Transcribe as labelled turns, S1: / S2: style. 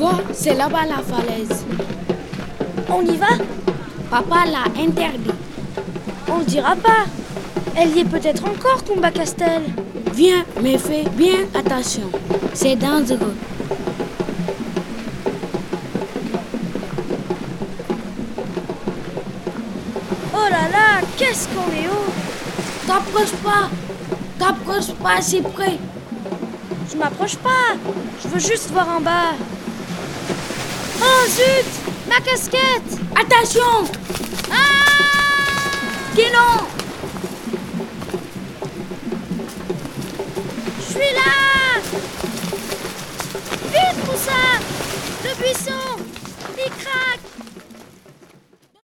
S1: Quoi? C'est là-bas la falaise.
S2: On y va?
S1: Papa l'a interdit.
S2: On le dira pas. Elle y est peut-être encore, Kumba Castel.
S1: Viens, mais fais bien attention. C'est dangereux.
S2: Oh là là, qu'est-ce qu'on est haut!
S1: T'approches pas si près.
S2: Je m'approche pas, je veux juste voir en bas. Oh zut! Ma casquette!
S1: Attention!
S2: Ah!
S1: Guénon!